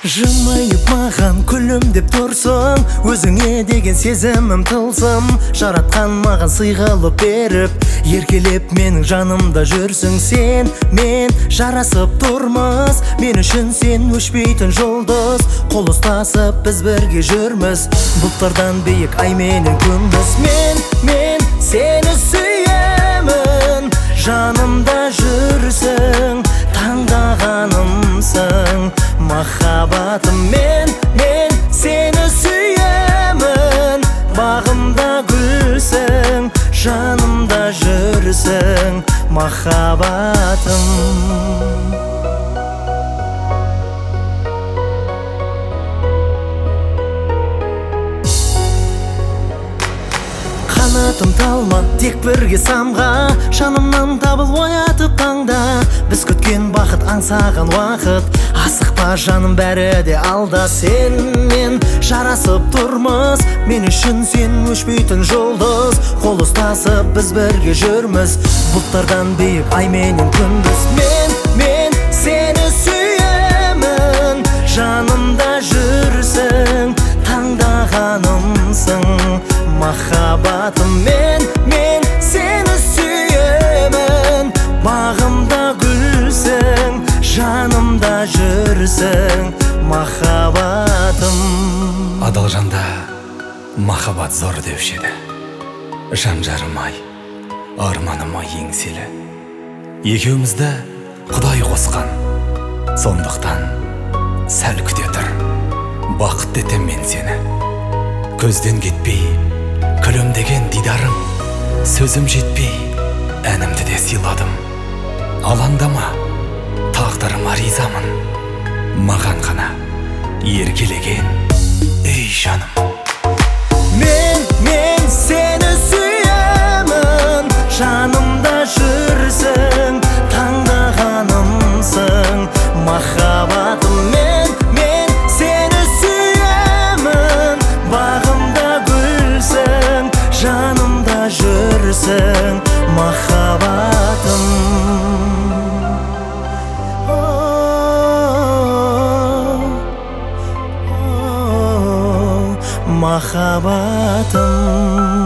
Жымайып маған күлімдеп тұрсың, өзіңе деген сезімім тылсым. Жаратқан маған сый қылып беріп, еркелеп менің жанымда жүрсің сен. Мен жарасып тұрмыз, мен үшін сен өшпейтін жұлдыз. Қол ұстасып біз бірге жүрміз, бұлттардан биік ай менен күндіз. Мен сені сүйемін, жанымда жүрсің, таңдағанымсың махаббатым. Мен сені сүйемін, бағымда гүлсің, жанымда жүрсің махаббатым. Қанатым талма, тек бірге самға, жанымнан табыл оятып таңда. Біз күткен бақыт, аңсаған уақыт, асықпа жаным, бәрі де алда. Сенмен жарасып тұрмыз, мен үшін сен өшпейтін жұлдыз. Қол ұстасып біз бірге жүрміз, бұлттардан биік ай менен күндіз. Мен сені сүйемін, жанымда жүрсің, таңдағанымсың махаббатым. Мен сені сүйемін, бағымда гүлсің, жанымда жүрсің махаббатым. Адал жанда махаббат зор деуші еді. Жан жарым-ай, арманым-ай еңселі. Екеумізді Құдай қосқан, сондықтан сәл күте тұр, бақыт етем мен сені. Көзден кетпей күлімдеген дидарым, сөзім жетпей әнімді де сыйладым. Алаңдама, тағдырыма ризамын, маған ғана еркелеген ей жаным. Мен сені сүйемін, жанымда жүрсің, таңдағанымсың махаббатым. Мен сені сүйемін, бағымда гүлсің, жанымда жүрсің махаббатым. Махаббатым.